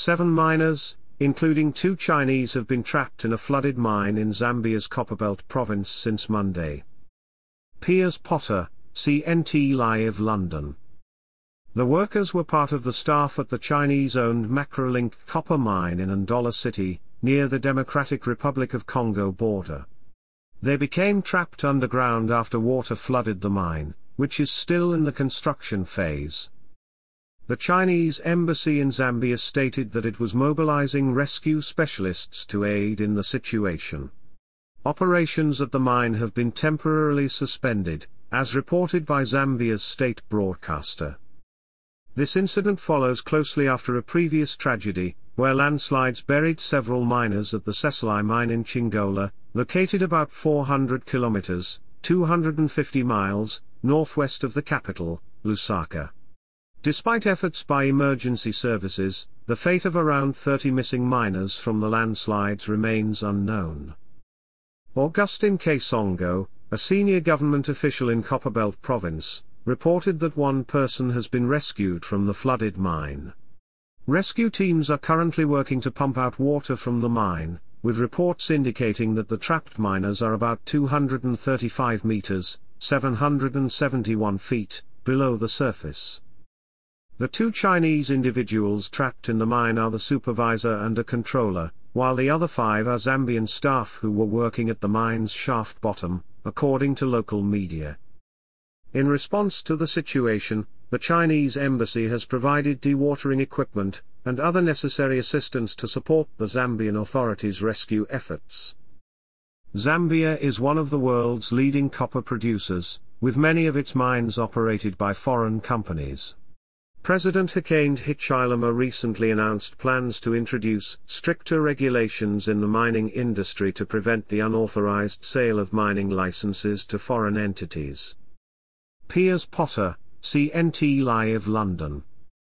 7 miners, including 2 Chinese, have been trapped in a flooded mine in Zambia's Copperbelt province since Monday. Piers Potter, CNT Live, London. The workers were part of the staff at the Chinese-owned Macrolink copper mine in Ndola City, near the Democratic Republic of Congo border. They became trapped underground after water flooded the mine, which is still in the construction phase. The Chinese embassy in Zambia stated that it was mobilizing rescue specialists to aid in the situation. Operations at the mine have been temporarily suspended, as reported by Zambia's state broadcaster. This incident follows closely after a previous tragedy, where landslides buried several miners at the Sesali mine in Chingola, located about 400 kilometers, 250 miles, northwest of the capital, Lusaka. Despite efforts by emergency services, the fate of around 30 missing miners from the landslides remains unknown. Augustin Kasongo, a senior government official in Copperbelt province, reported that 1 person has been rescued from the flooded mine. Rescue teams are currently working to pump out water from the mine, with reports indicating that the trapped miners are about 235 meters, 771 feet, below the surface. The 2 Chinese individuals trapped in the mine are the supervisor and a controller, while the other 5 are Zambian staff who were working at the mine's shaft bottom, according to local media. In response to the situation, the Chinese embassy has provided dewatering equipment and other necessary assistance to support the Zambian authorities' rescue efforts. Zambia is one of the world's leading copper producers, with many of its mines operated by foreign companies. President Hakainde Hichilema recently announced plans to introduce stricter regulations in the mining industry to prevent the unauthorized sale of mining licenses to foreign entities. Piers Potter, CNT Live, London.